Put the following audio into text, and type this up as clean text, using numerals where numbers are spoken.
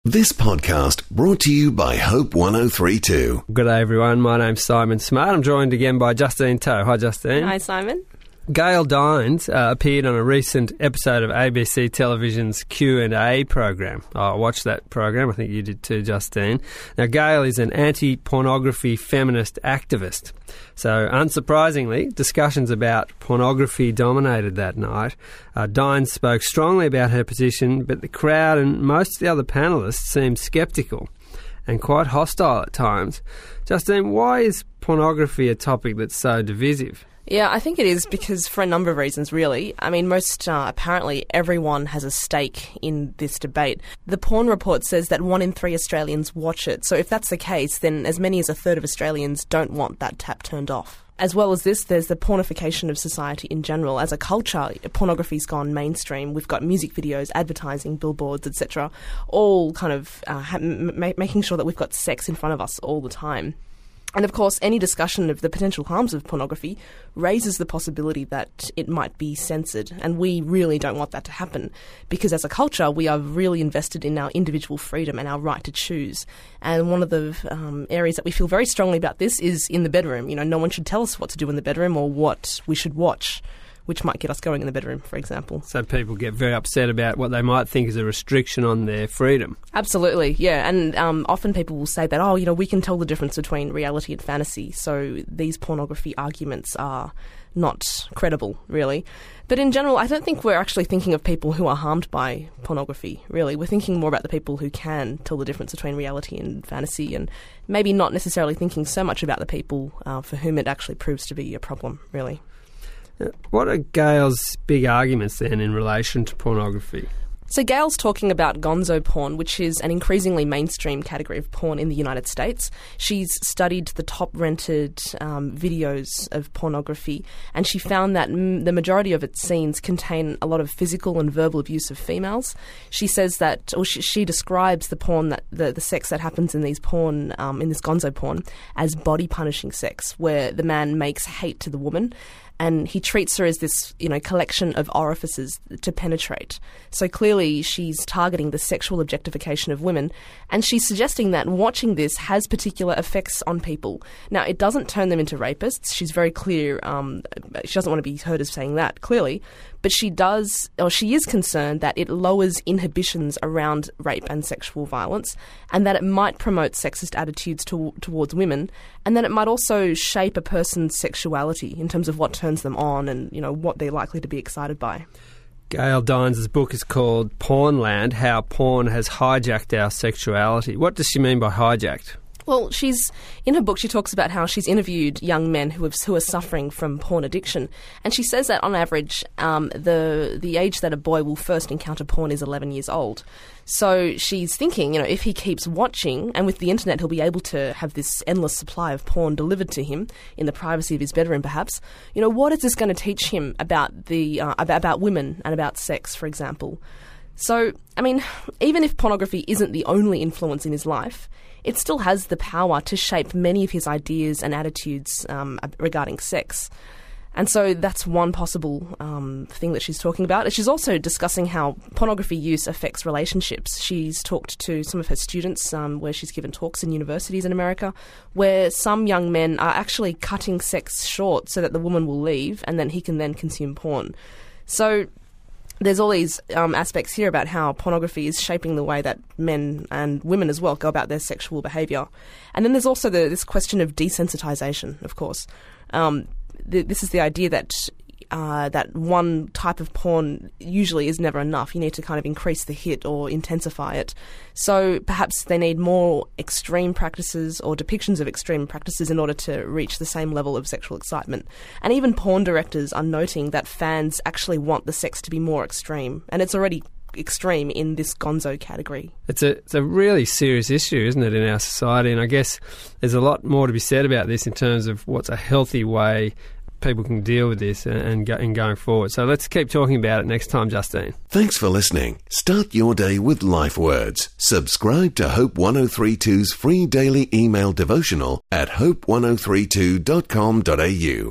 This podcast brought to you by Hope 103.2. Good day, everyone. My name's Simon Smart. I'm joined again by Justine Toe. Hi, Justine. Hi, Simon. Gail Dines appeared on a recent episode of ABC Television's Q&A program. I watched that program. I think you did too, Justine. Now, Gail is an anti-pornography feminist activist. So, unsurprisingly, discussions about pornography dominated that night. Dines spoke strongly about her position, but the crowd and most of the other panellists seemed sceptical and quite hostile at times. Justine, why is pornography a topic that's so divisive? Yeah, I think it is because for a number of reasons, really. I mean, apparently everyone has a stake in this debate. The Porn Report says that 1 in 3 Australians watch it. So if that's the case, then as many as a third of Australians don't want that tap turned off. As well as this, there's the pornification of society in general. As a culture, pornography's gone mainstream. We've got music videos, advertising, billboards, etc., all kind of making sure that we've got sex in front of us all the time. And of course, any discussion of the potential harms of pornography raises the possibility that it might be censored. And we really don't want that to happen because as a culture, we are really invested in our individual freedom and our right to choose. And one of the areas that we feel very strongly about this is in the bedroom. You know, no one should tell us what to do in the bedroom or what we should watch, which might get us going in the bedroom, for example. So people get very upset about what they might think is a restriction on their freedom. Absolutely, yeah. And often people will say that, we can tell the difference between reality and fantasy, so these pornography arguments are not credible, really. But in general, I don't think we're actually thinking of people who are harmed by pornography, really. We're thinking more about the people who can tell the difference between reality and fantasy and maybe not necessarily thinking so much about the people for whom it actually proves to be a problem, really. What are Gail's big arguments then in relation to pornography? So Gail's talking about gonzo porn, which is an increasingly mainstream category of porn in the United States. She's studied the top rented videos of pornography, and she found that the majority of its scenes contain a lot of physical and verbal abuse of females. She says that, or she describes the porn, that the sex that happens in these porn, in this gonzo porn, as body punishing sex, where the man makes hate to the woman. And he treats her as this, collection of orifices to penetrate. So clearly she's targeting the sexual objectification of women. And she's suggesting that watching this has particular effects on people. Now, it doesn't turn them into rapists. She's very clear. She doesn't want to be heard as saying that, clearly. But she is concerned that it lowers inhibitions around rape and sexual violence, and that it might promote sexist attitudes towards women, and that it might also shape a person's sexuality in terms of what turns them on and, what they're likely to be excited by. Gail Dines' book is called Pornland, How Porn Has Hijacked Our Sexuality. What does she mean by hijacked? Well, in her book, she talks about how she's interviewed young men who are suffering from porn addiction. And she says that on average, the age that a boy will first encounter porn is 11 years old. So she's thinking, if he keeps watching, and with the internet he'll be able to have this endless supply of porn delivered to him in the privacy of his bedroom perhaps, what is this going to teach him about about women and about sex, for example? So, even if pornography isn't the only influence in his life, it still has the power to shape many of his ideas and attitudes regarding sex. And so that's one possible thing that she's talking about. She's also discussing how pornography use affects relationships. She's talked to some of her students where she's given talks in universities in America where some young men are actually cutting sex short so that the woman will leave and then he can then consume porn. So there's all these aspects here about how pornography is shaping the way that men and women as well go about their sexual behaviour. And then there's also this question of desensitization, of course. This is the idea that that one type of porn usually is never enough. You need to kind of increase the hit or intensify it. So perhaps they need more extreme practices or depictions of extreme practices in order to reach the same level of sexual excitement. And even porn directors are noting that fans actually want the sex to be more extreme. And it's already extreme in this gonzo category. It's a really serious issue, isn't it, in our society? And I guess there's a lot more to be said about this in terms of what's a healthy way people can deal with this and going forward. So let's keep talking about it next time, Justine. Thanks for listening. Start your day with Life Words. Subscribe to Hope 103.2's free daily email devotional at hope1032.com.au.